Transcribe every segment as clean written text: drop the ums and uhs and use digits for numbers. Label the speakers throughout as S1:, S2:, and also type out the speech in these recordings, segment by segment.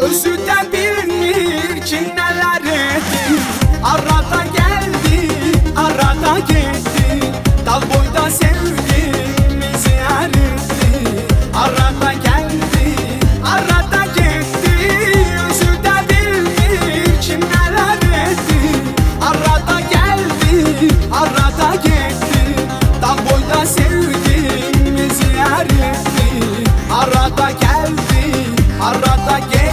S1: özü de bilmir ki neler etti. Arada geldi, arada gitti, dal boyda sevgimizi eritti. Arada geldi, arada gitti, özü de bilmir ki neler etti. Arada geldi, arada gitti, dal boyda sevgimizi eritti. Arada geldi, arada gitti.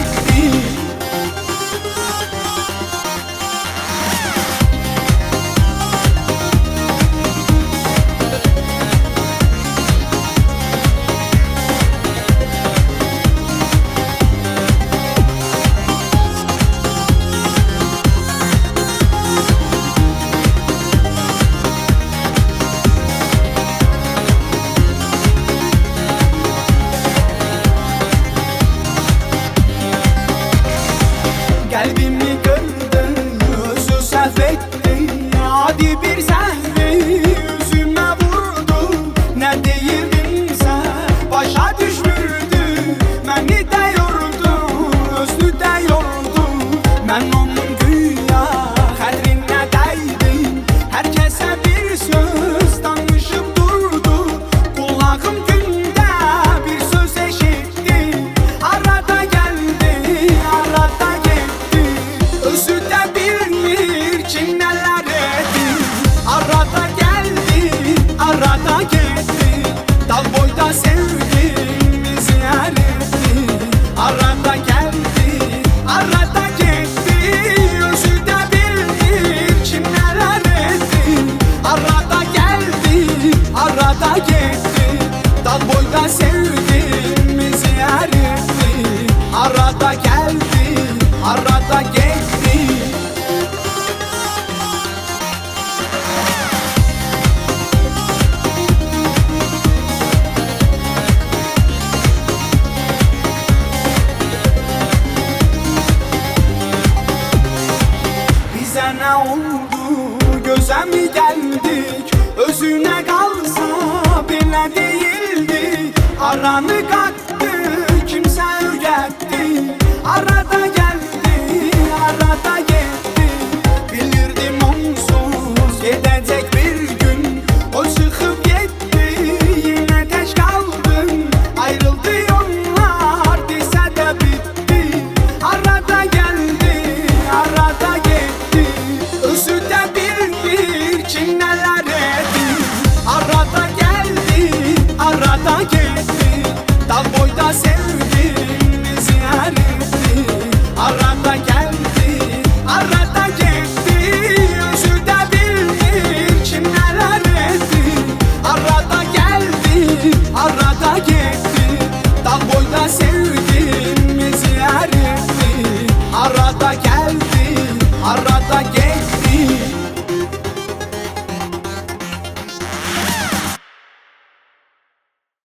S1: Kalbimi kırdın, özü səhv ettin. Adi bir zəhri üzüme vurdu. Ne deyirdimsə başa düşmürdü. Məni də yordu, özünü də yordu. Mən onun güya xətrinə dəydim. Hər kəsə bir söz danışıb durdu. Kulağım gündə bir söz eşitdi. Arada geldi, arada gitti, özü de bilmir ki neler etti. Arada geldi, arada gitti, dal boyda sevgimizi eritti. Arada geldi, arada gitti, özü de bilmir ki neler etti. Arada geldi, arada gitti, dal boyda sevgimizi eritti. Arada geldi, arada gitti. Bize ne oldu, göze mi geldik? Özüne kalsa bile değildi. Aranı kat